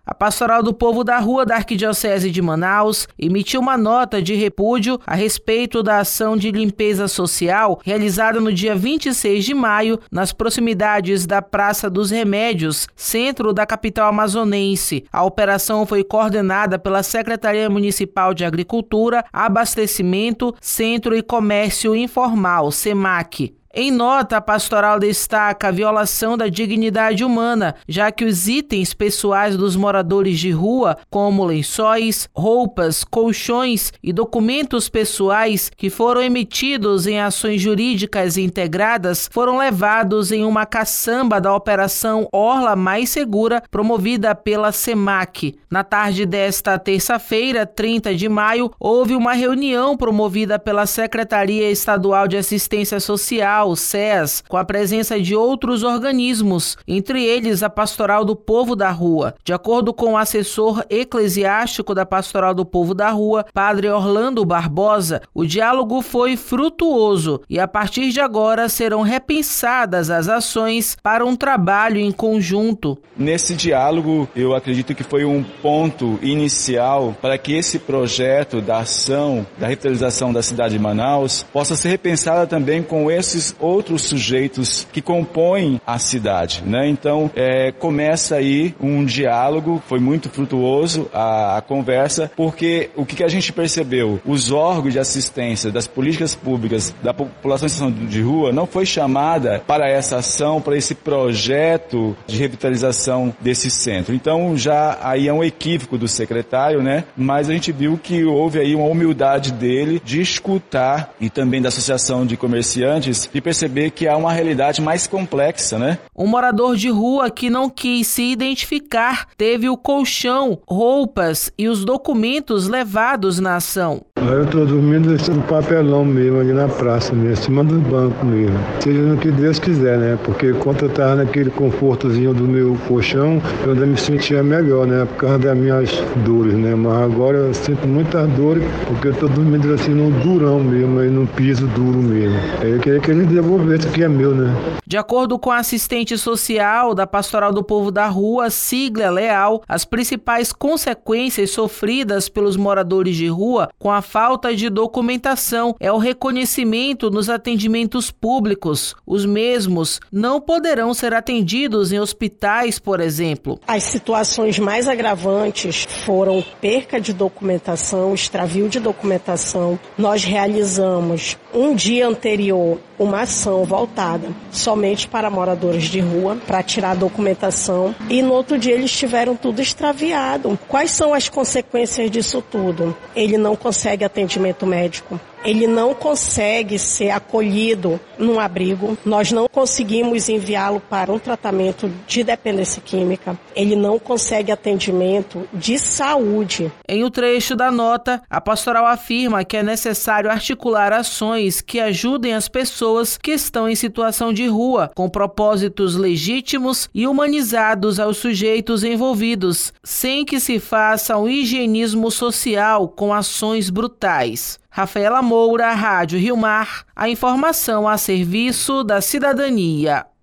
A Pastoral do Povo da Rua da Arquidiocese de Manaus emitiu uma nota de repúdio a respeito da ação de limpeza social realizada no dia 26 de maio nas proximidades da Praça dos Remédios, centro da capital amazonense. A operação foi coordenada pela Secretaria Municipal de Agricultura, Abastecimento, Centro e Comércio Informal, SEMAC. Em nota, a pastoral destaca a violação da dignidade humana, já que os itens pessoais dos moradores de rua, como lençóis, roupas, colchões e documentos pessoais que foram emitidos em ações jurídicas integradas, foram levados em uma caçamba da Operação Orla Mais Segura, promovida pela SEMAC. Na tarde desta terça-feira, 30 de maio, houve uma reunião promovida pela Secretaria Estadual de Assistência Social, o SEAS, com a presença de outros organismos, entre eles a Pastoral do Povo da Rua. De acordo com o assessor eclesiástico da Pastoral do Povo da Rua, Padre Orlando Barbosa, o diálogo foi frutuoso e a partir de agora serão repensadas as ações para um trabalho em conjunto. Nesse diálogo, eu acredito que foi um ponto inicial para que esse projeto da ação, da revitalização da cidade de Manaus, possa ser repensada também com esses outros sujeitos que compõem a cidade, né? Então, começa aí um diálogo, foi muito frutuoso a conversa, porque o que a gente percebeu? Os órgãos de assistência das políticas públicas da população em situação de rua não foi chamada para essa ação, para esse projeto de revitalização desse centro. Então, já aí é um equívoco do secretário, né? Mas a gente viu que houve aí uma humildade dele de escutar e também da Associação de Comerciantes e perceber que há uma realidade mais complexa, né? Um morador de rua que não quis se identificar teve o colchão, roupas e os documentos levados na ação. Eu estou dormindo no papelão mesmo, ali na praça mesmo, em cima do banco mesmo. Seja no que Deus quiser, né? Porque enquanto eu estava naquele confortozinho do meu colchão, eu ainda me sentia melhor, né? Por causa das minhas dores, né? Mas agora eu sinto muitas dores, porque eu estou dormindo assim no durão mesmo, aí no piso duro mesmo. Aí eu queria que ele devolvesse o que é meu, né? De acordo com a assistente social da Pastoral do Povo da Rua, Siglia Leal, as principais consequências sofridas pelos moradores de rua com a falta de documentação é o reconhecimento nos atendimentos públicos. Os mesmos não poderão ser atendidos em hospitais, por exemplo. As situações mais agravantes foram perca de documentação, extravio de documentação. Nós realizamos um dia anterior uma ação voltada somente para moradores de rua, para tirar a documentação, e no outro dia eles tiveram tudo extraviado. Quais são as consequências disso tudo? Ele não consegue atendimento médico. Ele não consegue ser acolhido num abrigo. Nós não conseguimos enviá-lo para um tratamento de dependência química. Ele não consegue atendimento de saúde. Em um trecho da nota, a pastoral afirma que é necessário articular ações que ajudem as pessoas que estão em situação de rua, com propósitos legítimos e humanizados aos sujeitos envolvidos, sem que se faça um higienismo social com ações brutais. Rafaela Moura, Rádio Rio Mar, a informação a serviço da cidadania.